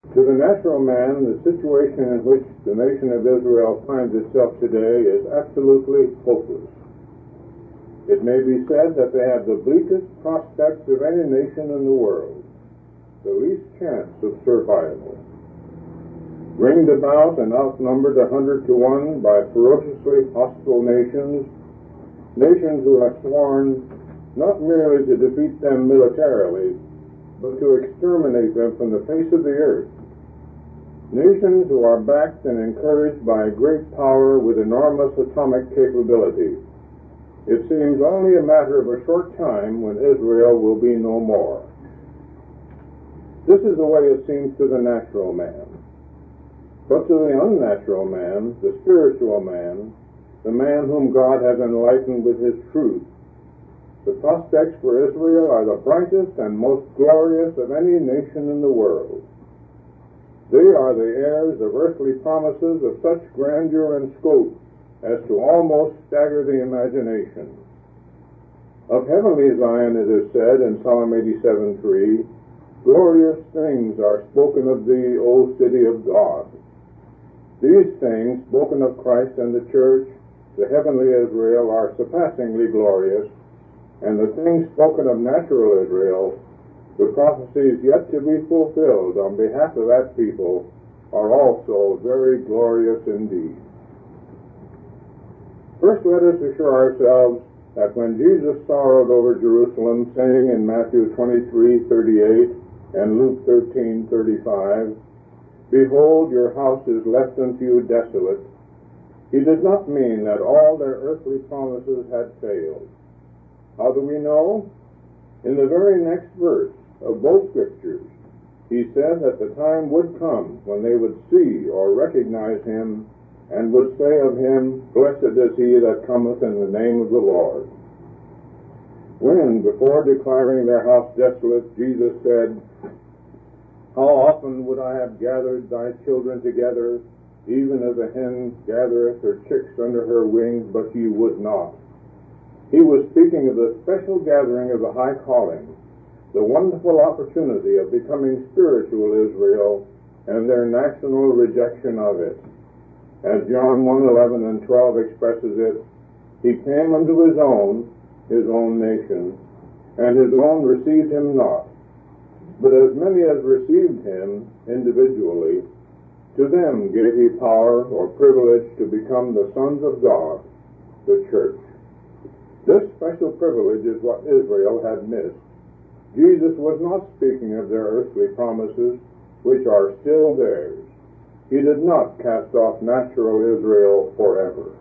To the natural man, the situation in which the nation of Israel finds itself today is absolutely hopeless. It may be said that they have the bleakest prospects of any nation in the world, the least chance of survival. Ringed about and outnumbered 100 to 1 by ferociously hostile nations who have sworn not merely to defeat them militarily, but to exterminate them from the face of the earth. Nations who are backed and encouraged by a great power with enormous atomic capability. It seems only a matter of a short time when Israel will be no more. This is the way it seems to the natural man. But to the unnatural man, the spiritual man, the man whom God has enlightened with his truth, the prospects for Israel are the brightest and most glorious of any nation in the world. They are the heirs of earthly promises of such grandeur and scope as to almost stagger the imagination. Of heavenly Zion it is said in Psalm 87:3, "Glorious things are spoken of thee, O city of God." These things, spoken of Christ and the church, the heavenly Israel, are surpassingly glorious, and the things spoken of natural Israel, the prophecies yet to be fulfilled on behalf of that people, are also very glorious indeed. First, let us assure ourselves that when Jesus sorrowed over Jerusalem, saying in Matthew 23:38 and Luke 13:35, "Behold, your house is left unto you desolate," he did not mean that all their earthly promises had failed. How do we know? In the very next verse of both scriptures, he said that the time would come when they would see or recognize him and would say of him, "Blessed is he that cometh in the name of the Lord." When, before declaring their house desolate, Jesus said, "How often would I have gathered thy children together, even as a hen gathereth her chicks under her wings, but ye would not." He was speaking of the special gathering of the high calling, the wonderful opportunity of becoming spiritual Israel, and their national rejection of it. As John 1:11 and 12 expresses it, "He came unto his own nation, and his own received him not. But as many as received him individually, to them gave he power or privilege to become the sons of God, the church." This special privilege is what Israel had missed. Jesus was not speaking of their earthly promises, which are still theirs. He did not cast off natural Israel forever.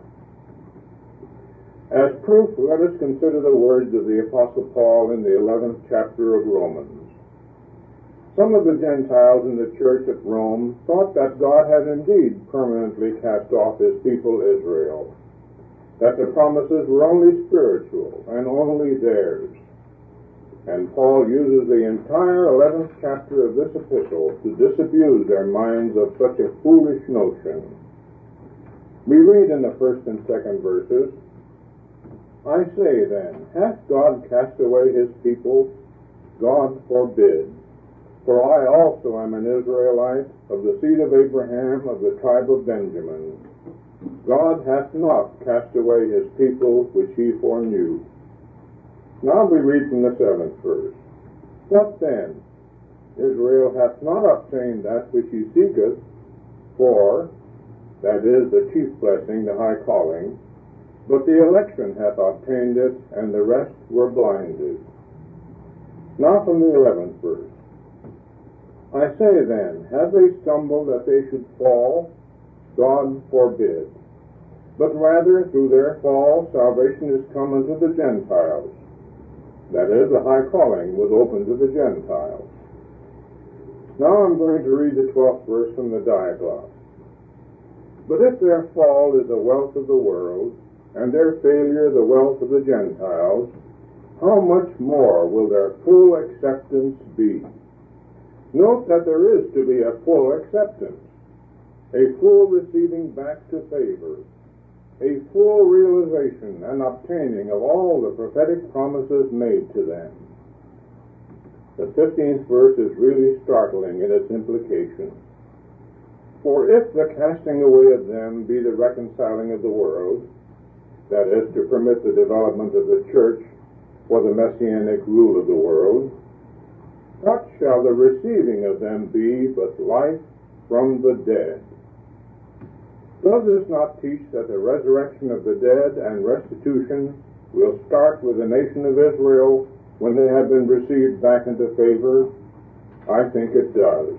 As proof, let us consider the words of the Apostle Paul in the 11th chapter of Romans. Some of the Gentiles in the church at Rome thought that God had indeed permanently cast off his people Israel, that the promises were only spiritual and only theirs. And Paul uses the entire 11th chapter of this epistle to disabuse their minds of such a foolish notion. We read in the first and second verses, "I say then, hath God cast away his people? God forbid. For I also am an Israelite, of the seed of Abraham, of the tribe of Benjamin. God hath not cast away his people which he foreknew." Now we read from the 7th verse, "What then? Israel hath not obtained that which he seeketh, for," that is the chief blessing, the high calling, "but the election hath obtained it, and the rest were blinded." Now from the 11th verse, "I say then, have they stumbled that they should fall? God forbid. But rather through their fall salvation is come unto the Gentiles." That is, the high calling was open to the Gentiles. Now I'm going to read the 12th verse from the Diaglott. "But if their fall is the wealth of the world, and their failure the wealth of the Gentiles, how much more will their full acceptance be?" Note that there is to be a full acceptance, a full receiving back to favor, a full realization and obtaining of all the prophetic promises made to them. The 15th verse is really startling startling in its implication. For if the casting away of them be the reconciling of the world, that is, to permit the development of the church for the messianic rule of the world, what shall the receiving of them be but life from the dead? Does this not teach that the resurrection of the dead and restitution will start with the nation of Israel when they have been received back into favor? I think it does.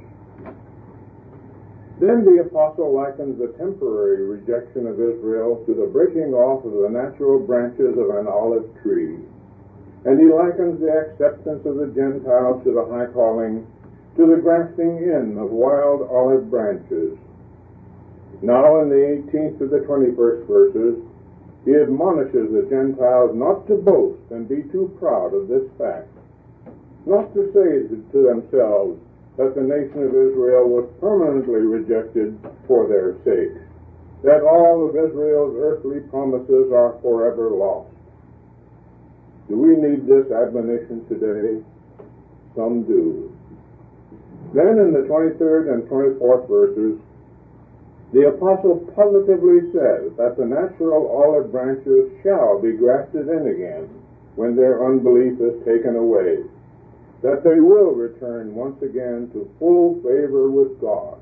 Then the apostle likens the temporary rejection of Israel to the breaking off of the natural branches of an olive tree. And he likens the acceptance of the Gentiles to the high calling to the grafting in of wild olive branches. Now in the 18th to the 21st verses, he admonishes the Gentiles not to boast and be too proud of this fact, not to say to themselves that the nation of Israel was permanently rejected for their sake, that all of Israel's earthly promises are forever lost. Do we need this admonition today? Some do. Then in the 23rd and 24th verses, the apostle positively says that the natural olive branches shall be grafted in again when their unbelief is taken away, that they will return once again to full favor with God.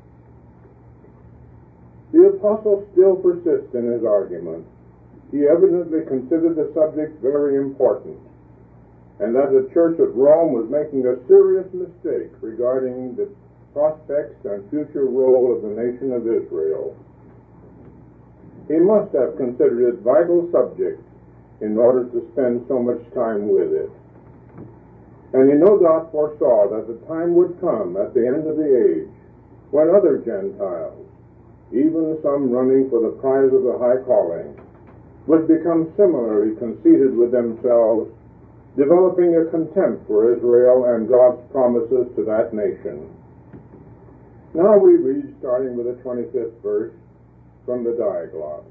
The apostle still persists in his argument. He evidently considered the subject very important, and that the church at Rome was making a serious mistake regarding the prospects and future role of the nation of Israel. He must have considered it a vital subject in order to spend so much time with it. And he no doubt foresaw that the time would come at the end of the age when other Gentiles, even some running for the prize of the high calling, would become similarly conceited with themselves, developing a contempt for Israel and God's promises to that nation. Now we read, starting with the 25th verse, from the Diaglott.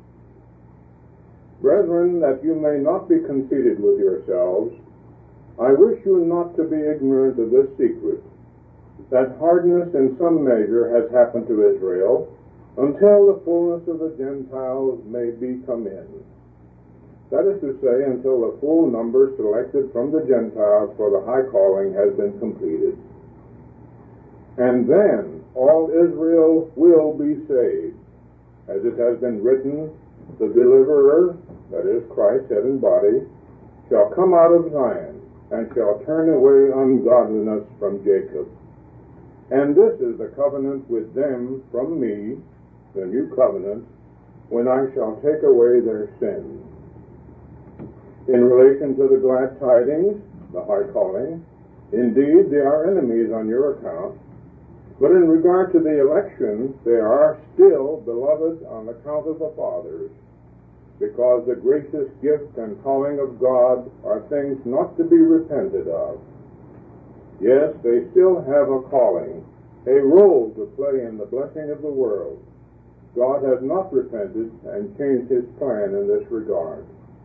Brethren, that you may not be conceited with yourselves, I wish you not to be ignorant of this secret, that hardness in some measure has happened to Israel, until the fullness of the Gentiles may be come in. That is to say, until the full number selected from the Gentiles for the high calling has been completed. And then all Israel will be saved, as it has been written, the deliverer, that is Christ, head and body, shall come out of Zion, and shall turn away ungodliness from Jacob. And this is the covenant with them from me, the new covenant, when I shall take away their sins. In relation to the glad tidings, the high calling, indeed they are enemies on your account, but in regard to the election, they are still beloved on account of the fathers, because the gracious gift and calling of God are things not to be repented of. Yes, they still have a calling, a role to play in the blessing of the world. God has not repented and changed his plan in this regard.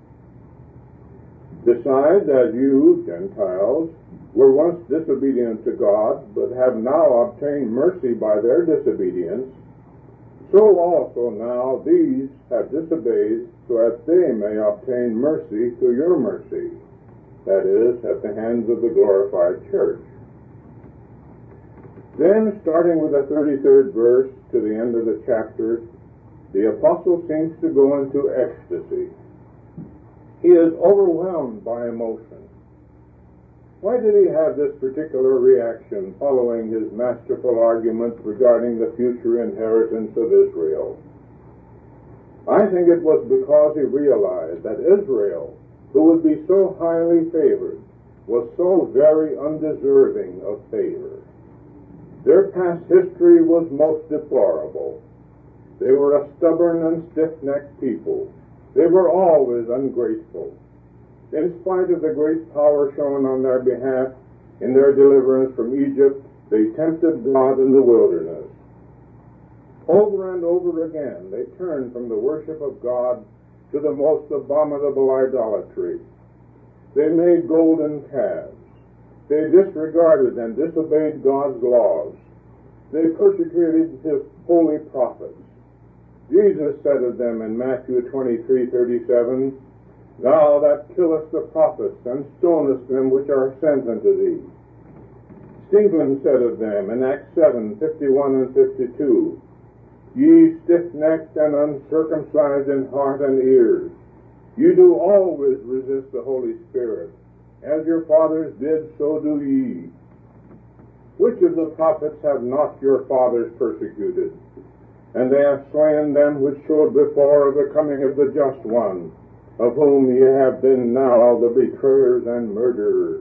Besides, as you, Gentiles, were once disobedient to God, but have now obtained mercy by their disobedience, so also now these have disobeyed, so that they may obtain mercy through your mercy, that is, at the hands of the glorified church. Then, starting with the 33rd verse to the end of the chapter, the apostle seems to go into ecstasy. He is overwhelmed by emotion. Why did he have this particular reaction following his masterful argument regarding the future inheritance of Israel? I think it was because he realized that Israel, who would be so highly favored, was so very undeserving of favor. Their past history was most deplorable. They were a stubborn and stiff-necked people. They were always ungrateful. In spite of the great power shown on their behalf in their deliverance from Egypt, they tempted God in the wilderness. Over and over again, they turned from the worship of God to the most abominable idolatry. They made golden calves. They disregarded and disobeyed God's laws. They persecuted his holy prophets. Jesus said of them in Matthew 23:37, "Thou that killest the prophets, and stonest them which are sent unto thee." Stephen said of them in Acts 7:51 and 52, "Ye stiff-necked and uncircumcised in heart and ears, you do always resist the Holy Spirit. As your fathers did, so do ye. Which of the prophets have not your fathers persecuted? And they have slain them which showed before of the coming of the Just One, of whom ye have been now the betrayers and murderers."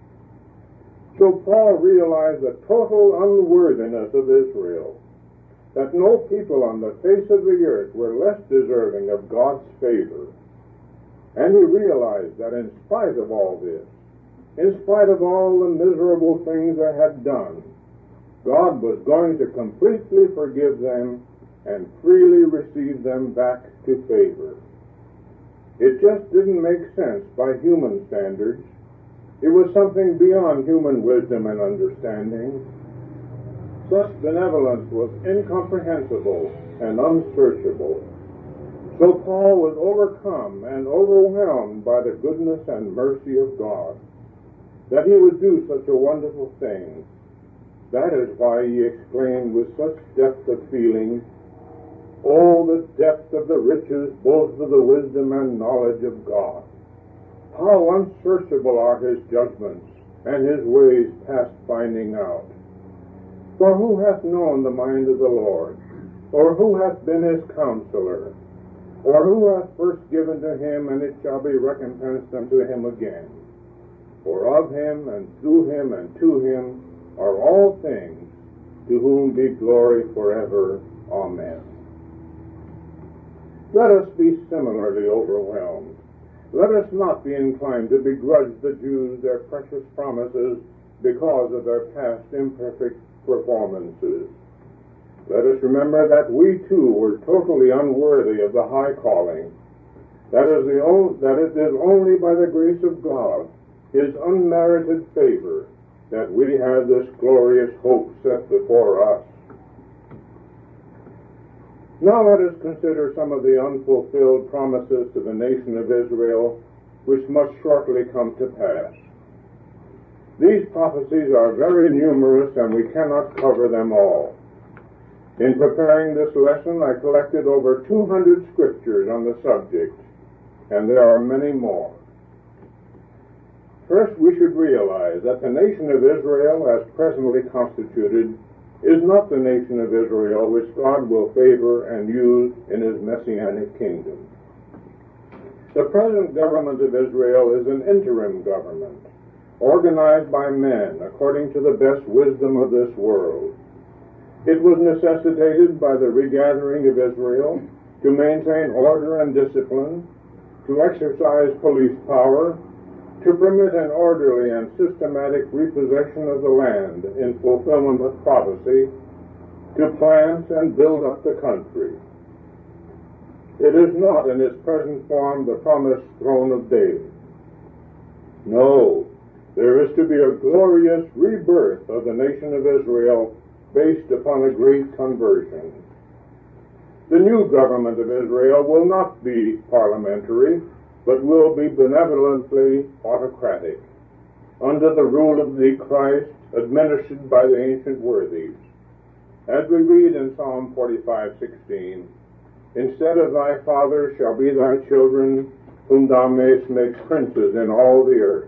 So Paul realized the total unworthiness of Israel, that no people on the face of the earth were less deserving of God's favor. And he realized that in spite of all this, in spite of all the miserable things they had done, God was going to completely forgive them and freely receive them back to favor. It just didn't make sense by human standards. It was something beyond human wisdom and understanding. Such benevolence was incomprehensible and unsearchable. So Paul was overcome and overwhelmed by the goodness and mercy of God, that he would do such a wonderful thing. That is why he exclaimed with such depth of feeling, "Oh, the depth of the riches, both of the wisdom and knowledge of God! How unsearchable are his judgments, and his ways past finding out! For who hath known the mind of the Lord? Or who hath been his counselor? Or who hath first given to him, and it shall be recompensed unto him again? For of him, and through him, and to him are all things, to whom be glory forever. Amen." Let us be similarly overwhelmed. Let us not be inclined to begrudge the Jews their precious promises because of their past imperfect performances. Let us remember that we too were totally unworthy of the high calling. That it is only by the grace of God, his unmerited favor, that we have this glorious hope set before us. Now let us consider some of the unfulfilled promises to the nation of Israel, which must shortly come to pass. These prophecies are very numerous, and we cannot cover them all. In preparing this lesson, I collected over 200 scriptures on the subject, and there are many more. First, we should realize that the nation of Israel, as presently constituted, is not the nation of Israel which God will favor and use in his messianic kingdom. The present government of Israel is an interim government, organized by men according to the best wisdom of this world. It was necessitated by the regathering of Israel to maintain order and discipline, to exercise police power, to permit an orderly and systematic repossession of the land in fulfillment of prophecy, to plant and build up the country. It is not in its present form the promised throne of David. No, there is to be a glorious rebirth of the nation of Israel based upon a great conversion. The new government of Israel will not be parliamentary, but will be benevolently autocratic, under the rule of the Christ, administered by the ancient worthies. As we read in Psalm 45:16, "Instead of thy fathers shall be thy children, whom thou mayst make princes in all the earth."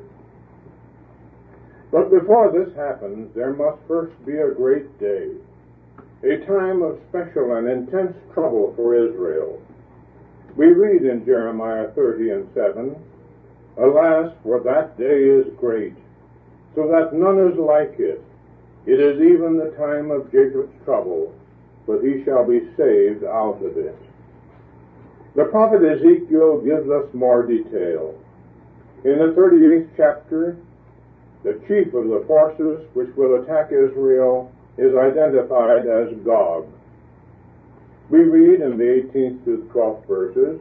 But before this happens, there must first be a great day, a time of special and intense trouble for Israel. We read in Jeremiah 30:7, "Alas, for that day is great, so that none is like it. It is even the time of Jacob's trouble, but he shall be saved out of it." The prophet Ezekiel gives us more detail. In the 38th chapter, the chief of the forces which will attack Israel is identified as Gog. We read in the 18th to the 12th verses,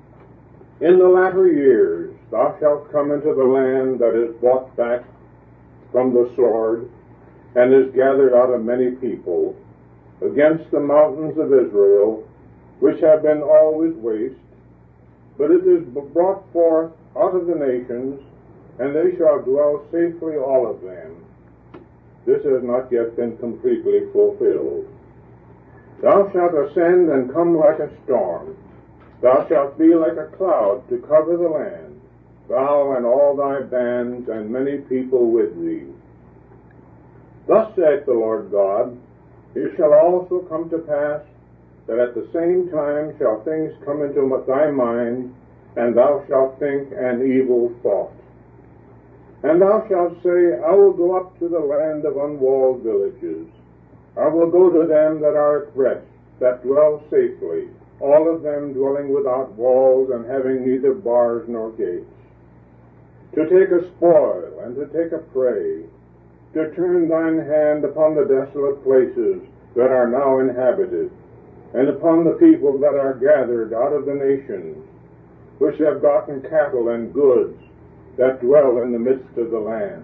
"In the latter years thou shalt come into the land that is bought back, from the sword, and is gathered out of many people, against the mountains of Israel, which have been always waste, but it is brought forth out of the nations, and they shall dwell safely all of them. This has not yet been completely fulfilled. Thou shalt ascend and come like a storm. Thou shalt be like a cloud to cover the land, thou and all thy bands and many people with thee. Thus saith the Lord God, it shall also come to pass that at the same time shall things come into thy mind, and thou shalt think an evil thought. And thou shalt say, I will go up to the land of unwalled villages. I will go to them that are at rest, that dwell safely, all of them dwelling without walls and having neither bars nor gates. To take a spoil and to take a prey, to turn thine hand upon the desolate places that are now inhabited, and upon the people that are gathered out of the nations, which have gotten cattle and goods, that dwell in the midst of the land.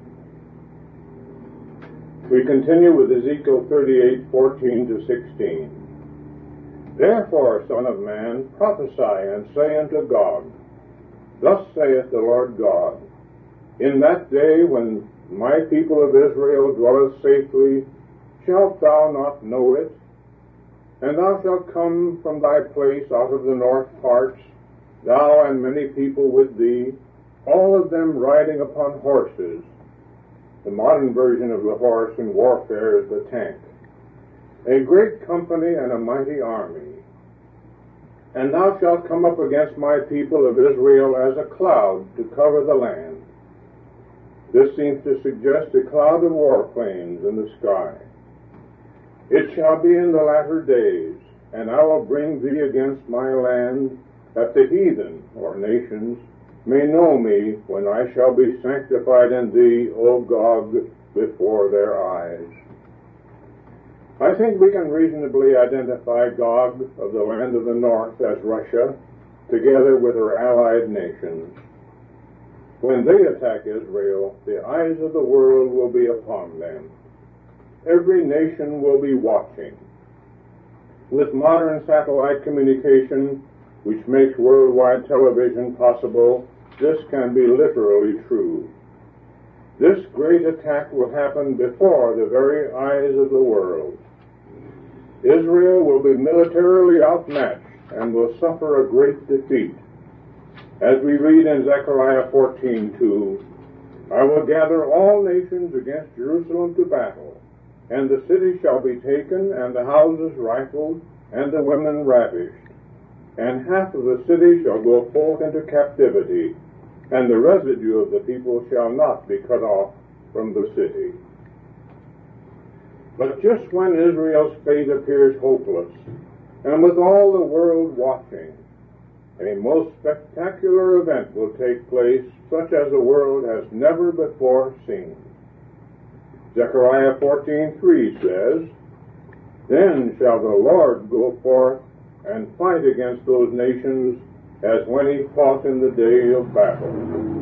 We continue with Ezekiel 38:14-16. Therefore, Son of man, prophesy and say unto Gog, Thus saith the Lord God, In that day when my people of Israel dwelleth safely, shalt thou not know it? And thou shalt come from thy place out of the north parts, thou and many people with thee, all of them riding upon horses. The modern version of the horse in warfare is the tank. A great company and a mighty army. And thou shalt come up against my people of Israel as a cloud to cover the land. This seems to suggest a cloud of warplanes in the sky. It shall be in the latter days, and I will bring thee against my land, that the heathen, or nations, may know me when I shall be sanctified in thee, O Gog, before their eyes. I think we can reasonably identify Gog of the land of the north as Russia, together with her allied nations. When they attack Israel, the eyes of the world will be upon them. Every nation will be watching. With modern satellite communication, which makes worldwide television possible, this can be literally true. This great attack will happen before the very eyes of the world. Israel will be militarily outmatched and will suffer a great defeat. As we read in Zechariah 14:2, I will gather all nations against Jerusalem to battle, and the city shall be taken, and the houses rifled, and the women ravished. And half of the city shall go forth into captivity, and the residue of the people shall not be cut off from the city. But just when Israel's fate appears hopeless, and with all the world watching, a most spectacular event will take place, such as the world has never before seen. Zechariah 14:3 says, Then shall the Lord go forth and fight against those nations as when he fought in the day of battle.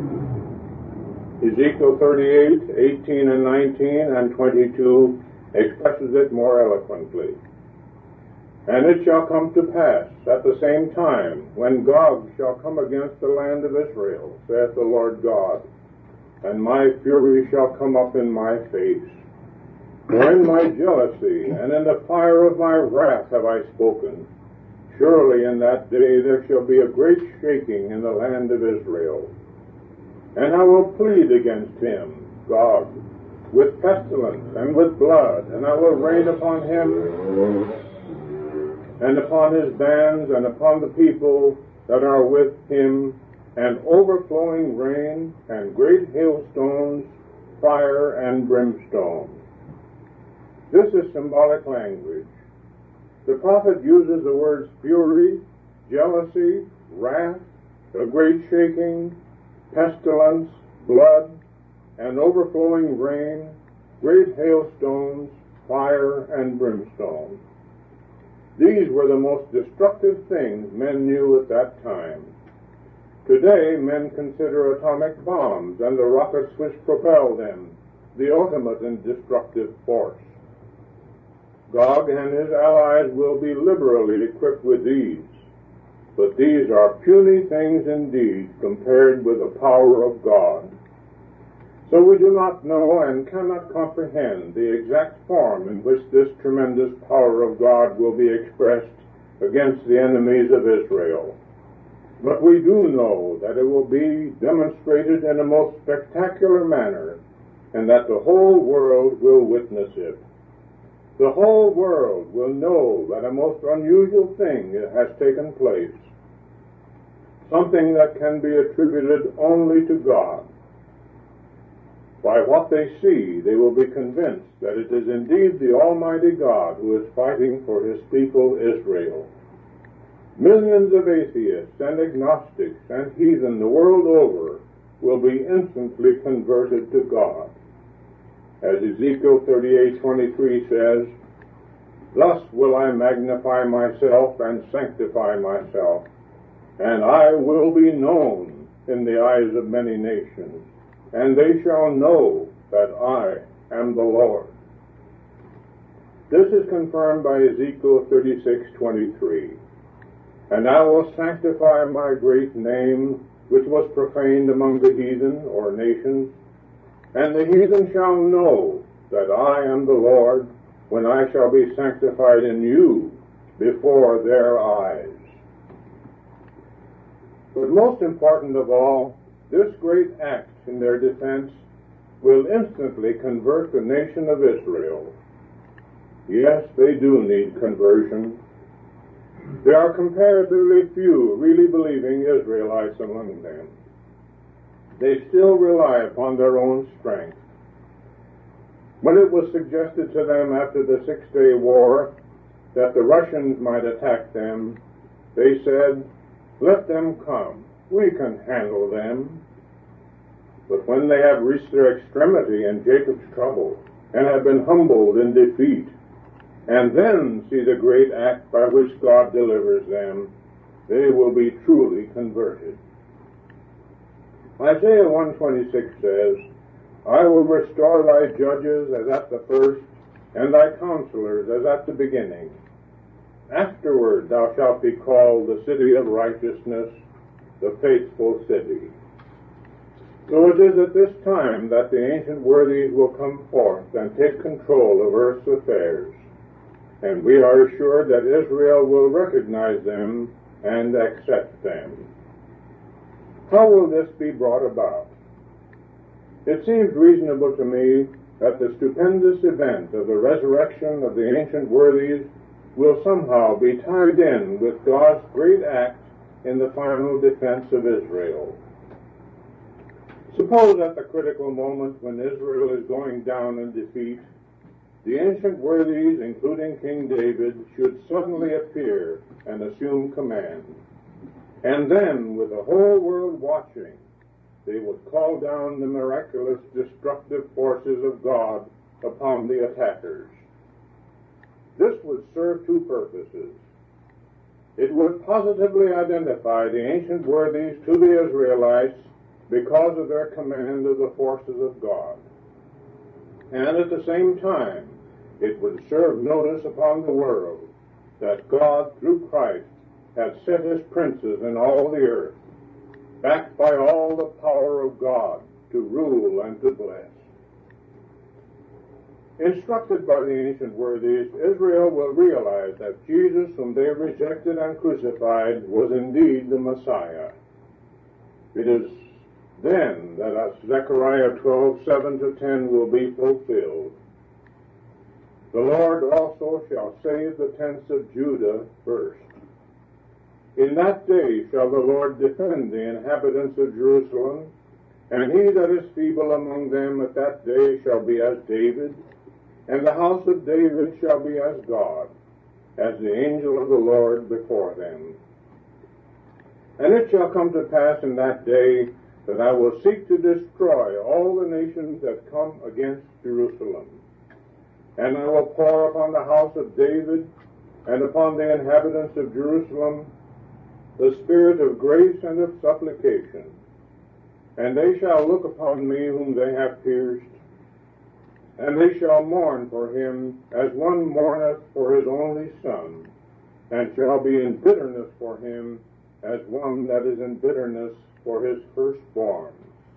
Ezekiel 38:18 and 19 and 22 expresses it more eloquently. And it shall come to pass at the same time, when Gog shall come against the land of Israel, saith the Lord God, and my fury shall come up in my face. For in my jealousy and in the fire of my wrath have I spoken. Surely in that day there shall be a great shaking in the land of Israel. And I will plead against him, Gog, with pestilence and with blood, and I will rain upon him and upon his bands and upon the people that are with him, and overflowing rain and great hailstones, fire and brimstone. This is symbolic language. The prophet uses the words fury, jealousy, wrath, a great shaking, pestilence, blood, and overflowing rain, great hailstones, fire, and brimstone. These were the most destructive things men knew at that time. Today, men consider atomic bombs and the rockets which propel them the ultimate and destructive force. Gog and his allies will be liberally equipped with these, but these are puny things indeed compared with the power of God. So we do not know and cannot comprehend the exact form in which this tremendous power of God will be expressed against the enemies of Israel. But we do know that it will be demonstrated in a most spectacular manner, and that the whole world will witness it. The whole world will know that a most unusual thing has taken place, something that can be attributed only to God. By what they see, they will be convinced that it is indeed the Almighty God who is fighting for his people Israel. Millions of atheists and agnostics and heathen the world over will be instantly converted to God. As Ezekiel 38:23 says, "Thus will I magnify myself and sanctify myself, and I will be known in the eyes of many nations, and they shall know that I am the Lord." This is confirmed by Ezekiel 36:23. "And I will sanctify my great name, which was profaned among the heathen," or nations, "and the heathen shall know that I am the Lord, when I shall be sanctified in you before their eyes." But most important of all, this great act in their defense will instantly convert the nation of Israel. Yes, they do need conversion. There are comparatively few really believing Israelites among them. They still rely upon their own strength. When it was suggested to them after the Six-Day War that the Russians might attack them, they said, "Let them come. We can handle them." But when they have reached their extremity in Jacob's trouble and have been humbled in defeat, and then see the great act by which God delivers them, they will be truly converted. Isaiah 1:26 says, "I will restore thy judges as at the first, and thy counselors as at the beginning. Afterward thou shalt be called the city of righteousness, the faithful city." So it is at this time that the ancient worthies will come forth and take control of earth's affairs, and we are assured that Israel will recognize them and accept them. How will this be brought about? It seems reasonable to me that the stupendous event of the resurrection of the ancient worthies will somehow be tied in with God's great act in the final defense of Israel. Suppose at the critical moment when Israel is going down in defeat, the ancient worthies, including King David, should suddenly appear and assume command. And then, with the whole world watching, they would call down the miraculous destructive forces of God upon the attackers. This would serve two purposes. It would positively identify the ancient worthies to the Israelites because of their command of the forces of God. And at the same time, it would serve notice upon the world that God, through Christ, had set his princes in all the earth, backed by all the power of God, to rule and to bless. Instructed by the ancient worthies, Israel will realize that Jesus, whom they rejected and crucified, was indeed the Messiah. It is then that Zechariah 12:7-10 will be fulfilled. "The Lord also shall save the tents of Judah first. In that day shall the Lord defend the inhabitants of Jerusalem, and he that is feeble among them at that day shall be as David, and the house of David shall be as God, as the angel of the Lord before them. And it shall come to pass in that day that I will seek to destroy all the nations that come against Jerusalem. And I will pour upon the house of David and upon the inhabitants of Jerusalem the spirit of grace and of supplication. And they shall look upon me whom they have pierced, And they shall mourn for him as one mourneth for his only son, and shall be in bitterness for him as one that is in bitterness for his firstborn.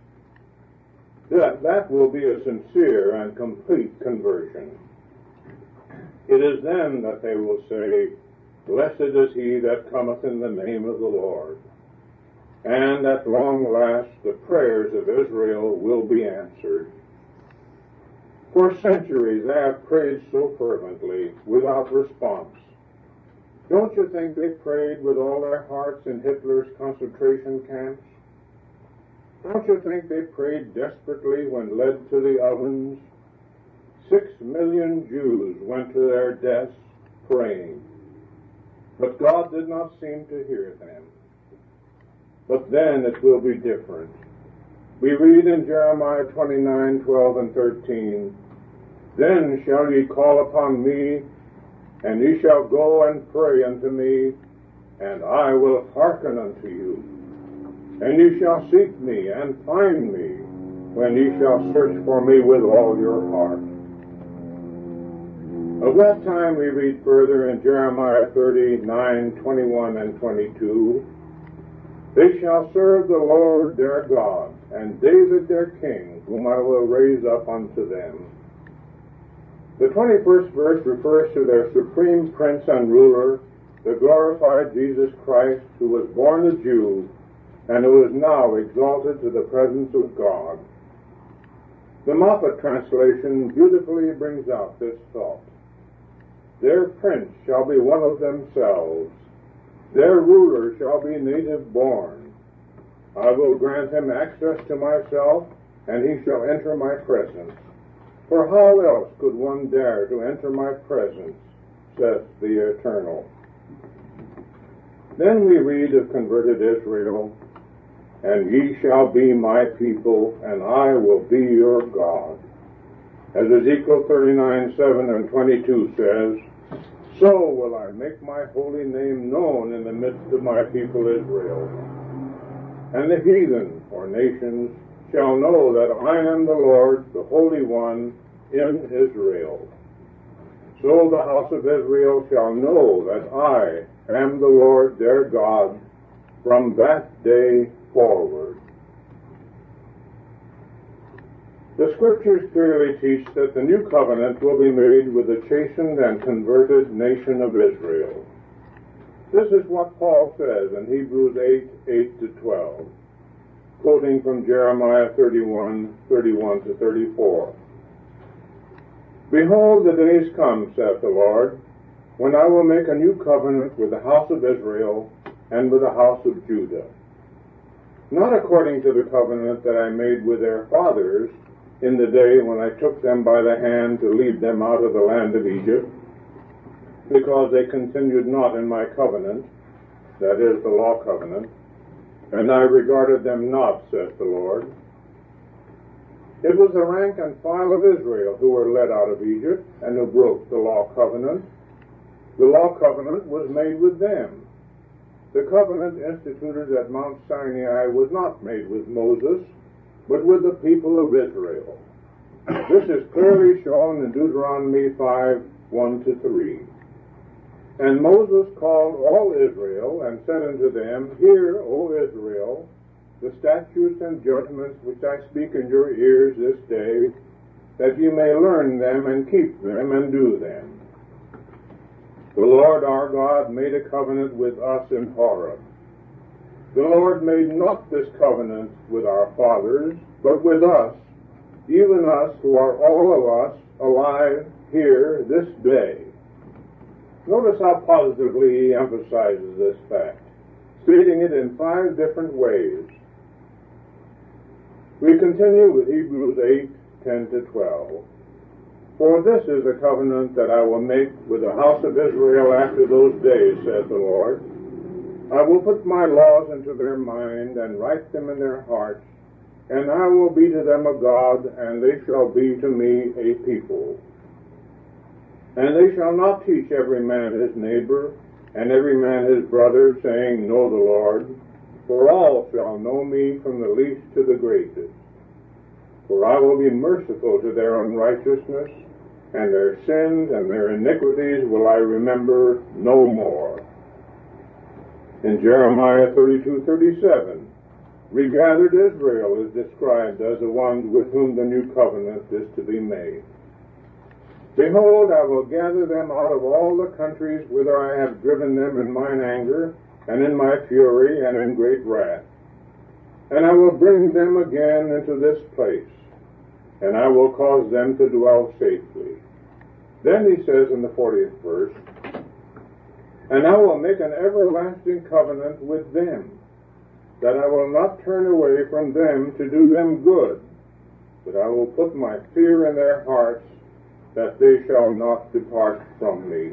That will be a sincere and complete conversion. It is then that they will say, Blessed is he that cometh in the name of the Lord. And at long last the prayers of Israel will be answered. For centuries they have prayed so fervently without response. Don't you think they prayed with all their hearts in Hitler's concentration camps? Don't you think they prayed desperately when led to the ovens? 6 million Jews went to their deaths praying. But God did not seem to hear them. But then it will be different. We read in Jeremiah 29:12 and 13, Then shall ye call upon me, and ye shall go and pray unto me, and I will hearken unto you. And ye shall seek me and find me, when ye shall search for me with all your heart. Of that time we read further in Jeremiah 39:21 and 22, They shall serve the Lord their God, and David their king, whom I will raise up unto them. The 21st verse refers to their supreme prince and ruler, the glorified Jesus Christ, who was born a Jew, and who is now exalted to the presence of God. The Moffat translation beautifully brings out this thought. Their prince shall be one of themselves. Their ruler shall be native born. I will grant him access to myself, and he shall enter my presence. For how else could one dare to enter my presence, saith the Eternal. Then we read of converted Israel, And ye shall be my people, and I will be your God. As Ezekiel 39:7 and 22 says, So will I make my holy name known in the midst of my people Israel. And the heathen, or nations, shall know that I am the Lord, the Holy One, in Israel. So the house of Israel shall know that I am the Lord their God from that day forward. The Scriptures clearly teach that the new covenant will be made with the chastened and converted nation of Israel. This is what Paul says in Hebrews 8:8-12, quoting from Jeremiah 31:31-34. Behold, the days come, saith the Lord, when I will make a new covenant with the house of Israel and with the house of Judah. Not according to the covenant that I made with their fathers in the day when I took them by the hand to lead them out of the land of Egypt, because they continued not in my covenant, that is, the law covenant, and I regarded them not, saith the Lord. It was the rank and file of Israel who were led out of Egypt and who broke the law covenant. The law covenant was made with them. The covenant instituted at Mount Sinai was not made with Moses, but with the people of Israel. This is clearly shown in Deuteronomy 5:1-3. And Moses called all Israel and said unto them, Hear, O Israel, the statutes and judgments which I speak in your ears this day, that ye may learn them and keep them and do them. The Lord our God made a covenant with us in Horeb. The Lord made not this covenant with our fathers, but with us, even us who are all of us alive here this day. Notice how positively he emphasizes this fact, stating it in 5 different ways. We continue with Hebrews 8:10-12. For this is the covenant that I will make with the house of Israel after those days, saith the Lord. I will put my laws into their mind and write them in their hearts, and I will be to them a God, and they shall be to me a people. And they shall not teach every man his neighbor, and every man his brother, saying, Know the Lord, for all shall know me from the least to the greatest. For I will be merciful to their unrighteousness, and their sins and their iniquities will I remember no more. In Jeremiah 32:37, regathered Israel is described as the ones with whom the new covenant is to be made. Behold, I will gather them out of all the countries whither I have driven them in mine anger, and in my fury, and in great wrath. And I will bring them again into this place, and I will cause them to dwell safely. Then he says in the 40th verse, and I will make an everlasting covenant with them, that I will not turn away from them to do them good, but I will put my fear in their hearts, that they shall not depart from me.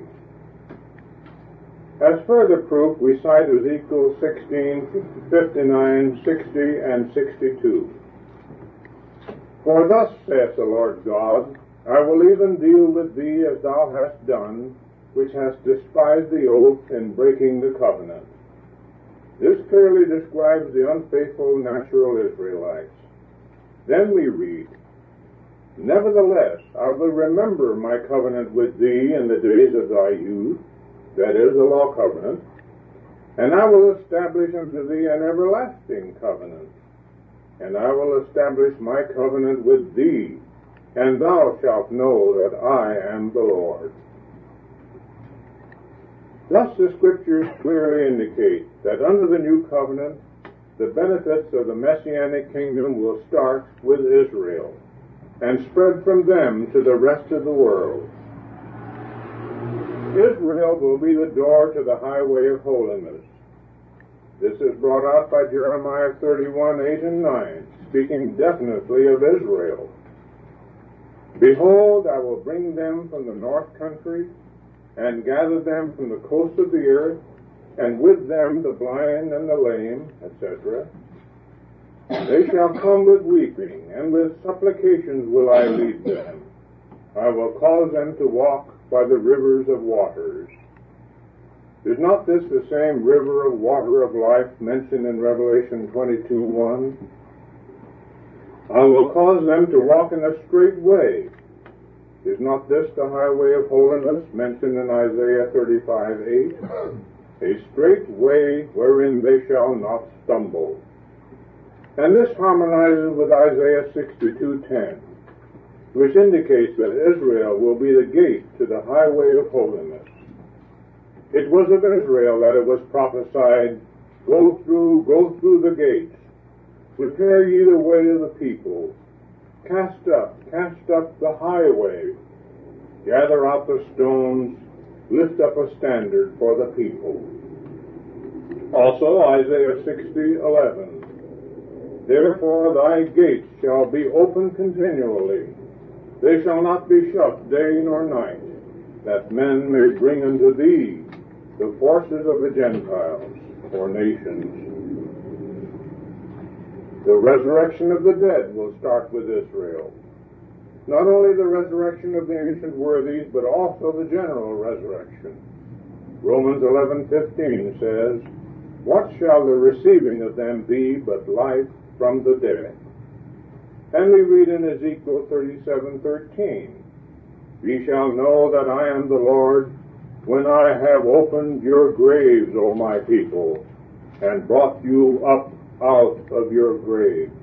As further proof, we cite Ezekiel 16:59, 60, and 62. For thus saith the Lord God, I will even deal with thee as thou hast done, which hast despised the oath in breaking the covenant. This clearly describes the unfaithful natural Israelites. Then we read, nevertheless, I will remember my covenant with thee in the days of thy youth, that is, the law covenant, and I will establish unto thee an everlasting covenant, and I will establish my covenant with thee, and thou shalt know that I am the Lord. Thus the Scriptures clearly indicate that under the new covenant, the benefits of the Messianic kingdom will start with Israel, and spread from them to the rest of the world. Israel will be the door to the highway of holiness. This is brought out by Jeremiah 31:8 and 9, speaking definitely of Israel. Behold, I will bring them from the north country, and gather them from the coast of the earth, and with them the blind and the lame, etc. They shall come with weeping, and with supplications will I lead them. I will cause them to walk by the rivers of waters. Is not this the same river of water of life mentioned in Revelation 22:1? I will cause them to walk in a straight way. Is not this the highway of holiness mentioned in Isaiah 35:8? A straight way wherein they shall not stumble. And this harmonizes with Isaiah 62:10, which indicates that Israel will be the gate to the highway of holiness. It was of Israel that it was prophesied, go through the gates, prepare ye the way of the people, cast up the highway, gather out the stones, lift up a standard for the people. Also Isaiah 60:11, therefore thy gates shall be open continually, they shall not be shut day nor night, that men may bring unto thee the forces of the Gentiles, or nations. The resurrection of the dead will start with Israel. Not only the resurrection of the ancient worthies, but also the general resurrection. Romans 11:15 says, what shall the receiving of them be but life from the dead? And we read in Ezekiel 37:13, ye shall know that I am the Lord, when I have opened your graves, O my people, and brought you up out of your graves.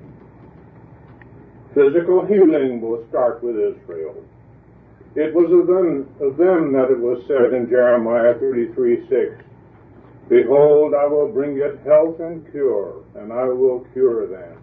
Physical healing will start with Israel. It was of them that it was said in Jeremiah 33:6, behold, I will bring it health and cure, and I will cure them.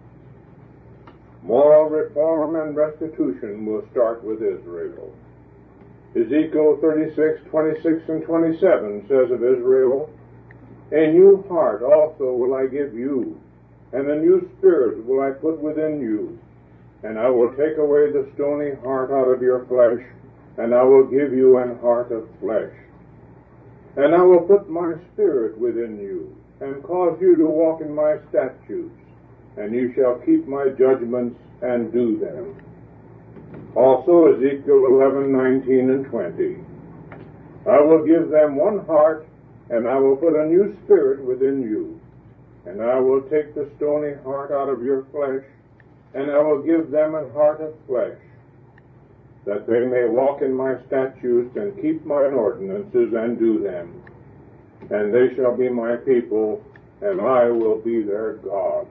Moral reform and restitution will start with Israel. Ezekiel 36:26 and 27 says of Israel, a new heart also will I give you, and a new spirit will I put within you, and I will take away the stony heart out of your flesh, and I will give you an heart of flesh. And I will put my spirit within you, and cause you to walk in my statutes, and you shall keep my judgments and do them. Also Ezekiel 11:19 and 20. I will give them one heart, and I will put a new spirit within you, and I will take the stony heart out of your flesh, and I will give them a heart of flesh, that they may walk in my statutes and keep mine ordinances and do them. And they shall be my people, and I will be their God.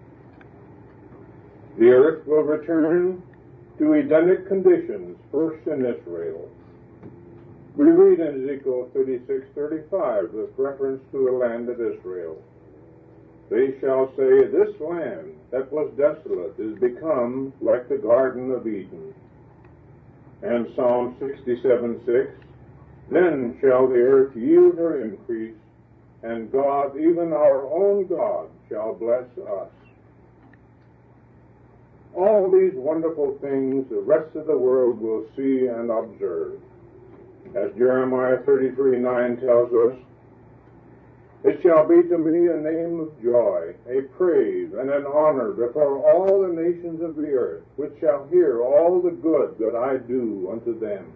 The earth will return to Edenic conditions, first in Israel. We read in Ezekiel 36:35 with reference to the land of Israel. They shall say, this land that was desolate is become like the Garden of Eden. And Psalm 67:6, then shall the earth yield her increase, and God, even our own God, shall bless us. All these wonderful things the rest of the world will see and observe. As Jeremiah 33:9 tells us, it shall be to me a name of joy, a praise, and an honor before all the nations of the earth, which shall hear all the good that I do unto them.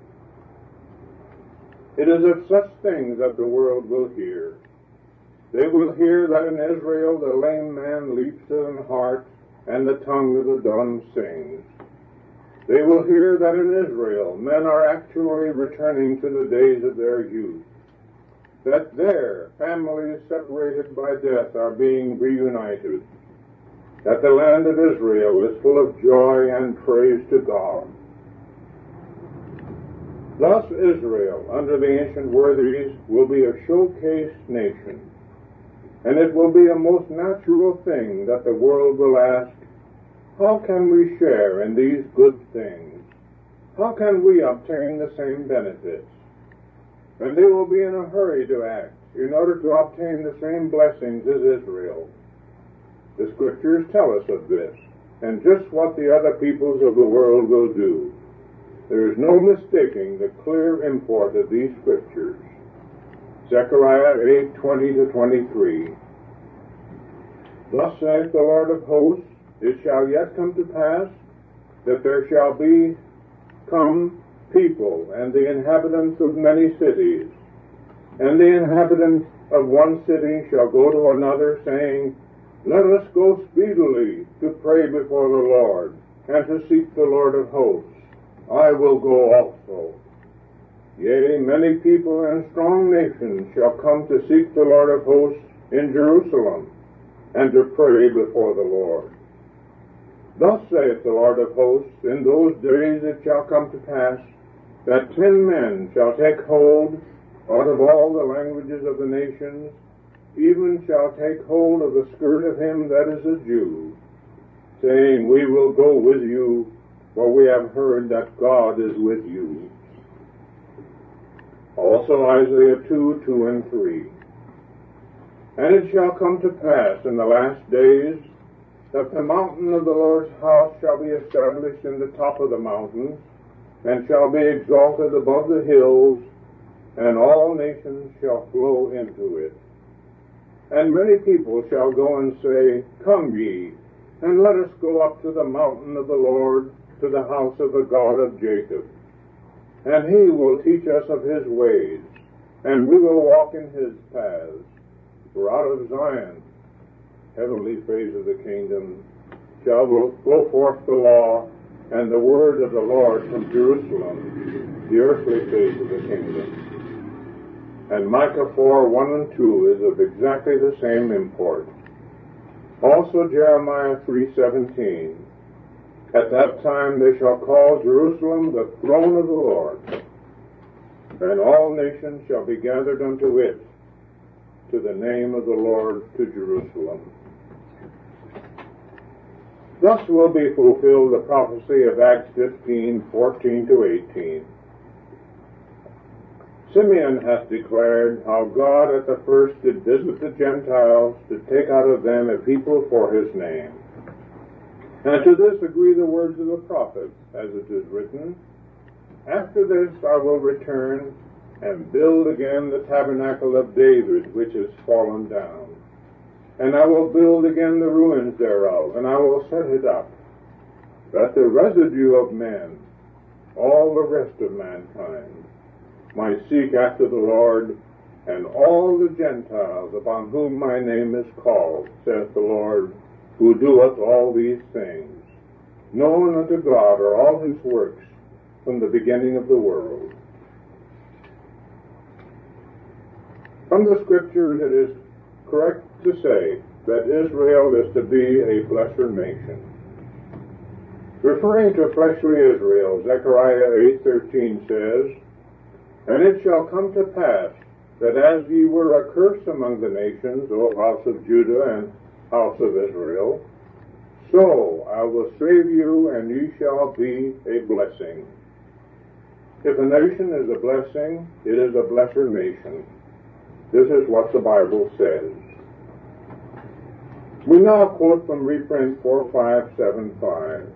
It is of such things that the world will hear. They will hear that in Israel the lame man leaps in heart, and the tongue of the dumb sings. They will hear that in Israel men are actually returning to the days of their youth, that there families separated by death are being reunited, that the land of Israel is full of joy and praise to God. Thus Israel, under the ancient worthies, will be a showcase nation, and it will be a most natural thing that the world will ask, how can we share in these good things? How can we obtain the same benefits? And they will be in a hurry to act in order to obtain the same blessings as Israel. The Scriptures tell us of this, and just what the other peoples of the world will do. There is no mistaking the clear import of these Scriptures. Zechariah 8:20-23. Thus saith the Lord of hosts, it shall yet come to pass that there shall be come people and the inhabitants of many cities, and the inhabitants of one city shall go to another, saying, let us go speedily to pray before the Lord, and to seek the Lord of hosts. I will go also. Yea, many people and strong nations shall come to seek the Lord of hosts in Jerusalem, and to pray before the Lord. Thus saith the Lord of hosts, in those days it shall come to pass, that 10 men shall take hold out of all the languages of the nations, even shall take hold of the skirt of him that is a Jew, saying, we will go with you, for we have heard that God is with you. Also Isaiah 2:2-3. And it shall come to pass in the last days that the mountain of the Lord's house shall be established in the top of the mountains, and shall be exalted above the hills, and all nations shall flow into it. And many people shall go and say, come ye, and let us go up to the mountain of the Lord, to the house of the God of Jacob. And he will teach us of his ways, and we will walk in his paths. For out of Zion, heavenly phase of the kingdom, shall go forth the law and the word of the Lord from Jerusalem, the earthly phase of the kingdom. And Micah 4:1-2 is of exactly the same import. Also Jeremiah 3:17. At that time they shall call Jerusalem the throne of the Lord, and all nations shall be gathered unto it, to the name of the Lord, to Jerusalem. Thus will be fulfilled the prophecy of Acts 15:14-18. Simeon hath declared how God at the first did visit the Gentiles to take out of them a people for his name. And to this agree the words of the prophets, as it is written, after this I will return and build again the tabernacle of David, which is fallen down. And I will build again the ruins thereof, and I will set it up, that the residue of men, all the rest of mankind, might seek after the Lord, and all the Gentiles upon whom my name is called, saith the Lord, who doeth all these things. known unto God are all his works from the beginning of the world. From the Scriptures it is correct to say that Israel is to be a lesser nation. Referring to fleshly Israel, Zechariah 8:13 says, "And it shall come to pass that as ye were a curse among the nations, O house of Judah and house of Israel, so I will save you, and ye shall be a blessing." If a nation is a blessing, it is a blessed nation. This is what the Bible says. We now quote from reprint 4575.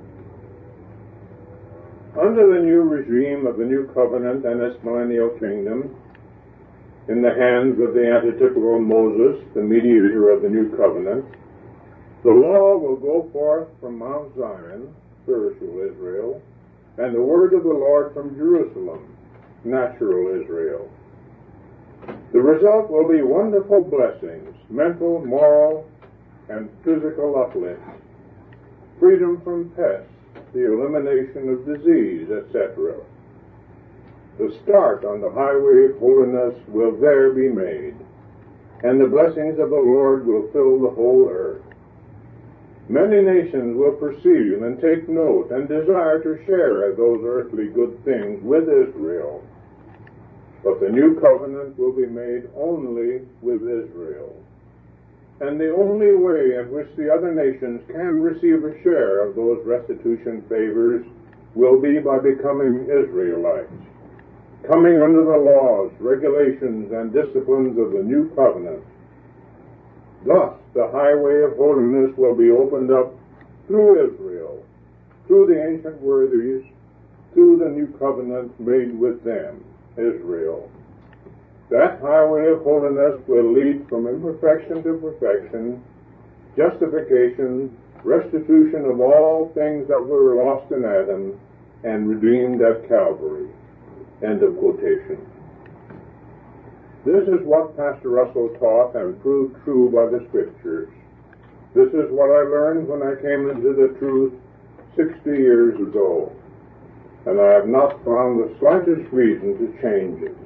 Under the new regime of the new covenant and its millennial kingdom, in the hands of the antitypical Moses, the mediator of the new covenant, the law will go forth from Mount Zion, spiritual Israel, and the word of the Lord from Jerusalem, natural Israel. The result will be wonderful blessings, mental, moral, and physical uplift, freedom from pests, the elimination of disease, etc. The start on the highway of holiness will there be made, and the blessings of the Lord will fill the whole earth. Many nations will perceive and take note and desire to share those earthly good things with Israel. But the new covenant will be made only with Israel. And the only way in which the other nations can receive a share of those restitution favors will be by becoming Israelites, coming under the laws, regulations, and disciplines of the new covenant. Thus, the highway of holiness will be opened up through Israel, through the ancient worthies, through the new covenant made with them, Israel. That highway of holiness will lead from imperfection to perfection, justification, restitution of all things that were lost in Adam and redeemed at Calvary. End of quotation. This is what Pastor Russell taught and proved true by the Scriptures. This is what I learned when I came into the truth 60 years ago, and I have not found the slightest reason to change it.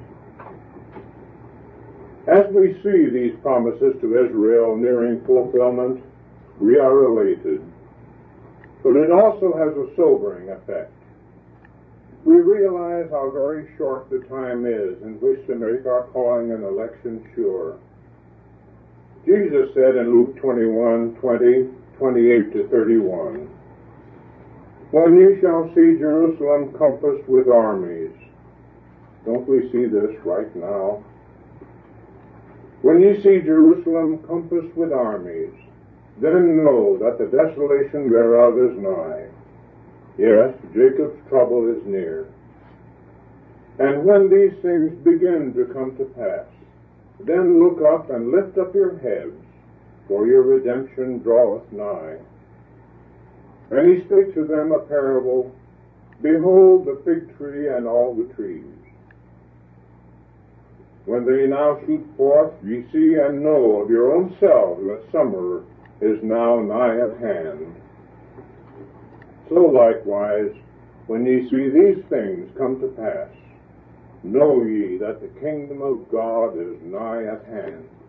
As we see these promises to Israel nearing fulfillment, we are elated. But it also has a sobering effect. We realize how very short the time is in which to make our calling and election sure. Jesus said in Luke 21:20, 28 to 31, "When you shall see Jerusalem compassed with armies," don't we see this right now? "When you see Jerusalem compassed with armies, then know that the desolation thereof is nigh. Yes, Jacob's trouble is near. And when these things begin to come to pass, then look up and lift up your heads, for your redemption draweth nigh." And he spake to them a parable, "Behold the fig tree and all the trees. When they now shoot forth, ye see and know of your own selves that summer is now nigh at hand. So likewise, when ye see these things come to pass, know ye that the kingdom of God is nigh at hand."